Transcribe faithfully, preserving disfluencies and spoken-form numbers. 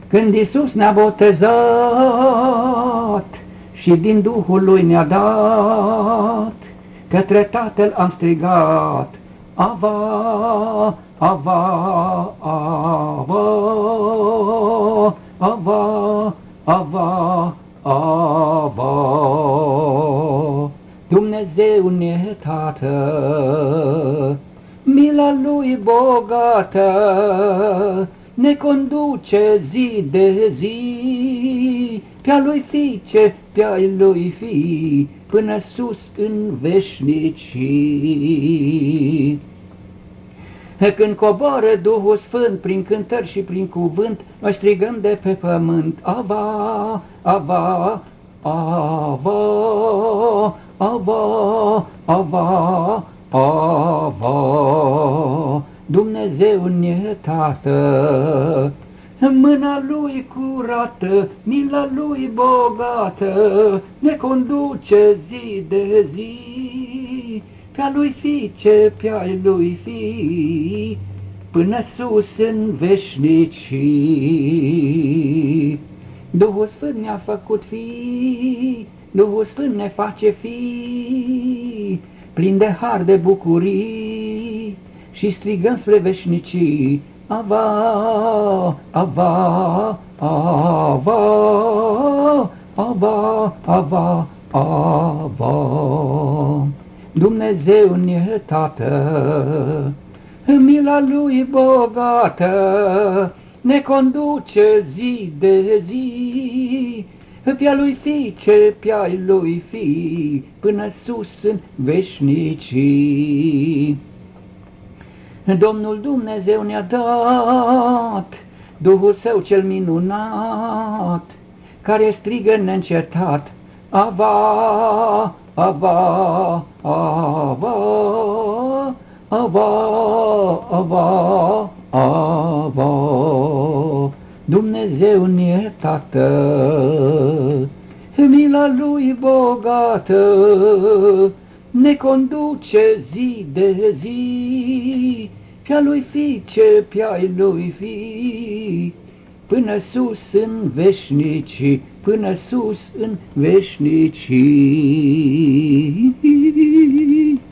Când Iisus ne-a botezat și din Duhul Lui ne-a dat, către Tatăl am strigat, Ava, Ava, Ava, Ava, Ava, Ava. Dumnezeu ne Tată, mila Lui bogată, ne conduce zi de zi, pe-a Lui Fiice, pe-a Lui Fi, până sus în veșnicii. Când coboară Duhul Sfânt prin cântări și prin cuvânt, noi strigăm de pe pământ, Ava, Ava, Ava, Ava, Ava, Ava. Dumnezeu ne Tată, mâna Lui curată, mila Lui bogată, ne conduce zi de zi, pe-a Lui Fiice, pe-a Lui Fi, până sus în veșnicii. Duhul Sfânt ne-a făcut fi, Duhul Sfânt ne face fi, plin de har, de bucurii, și strigăm spre veșnicii, Ava, Ava, Ava, Ava, Ava, Ava. Dumnezeu ne Tată, mila Lui bogată, ne conduce zi de zi, pe-a Lui Fiice, pe-a Lui Fi, până sus în veșnicii. Domnul Dumnezeu ne-a dat Duhul Său cel minunat, care strigă neîncetat, Ava, Ava, Ava, Ava, Ava, Ava. Dumnezeu ne Tată, mila Lui bogată, ne conduce zi de zi, pe-a Lui Fiice, pe-a Lui Fi, până sus în veșnicii, până sus în veșnicii.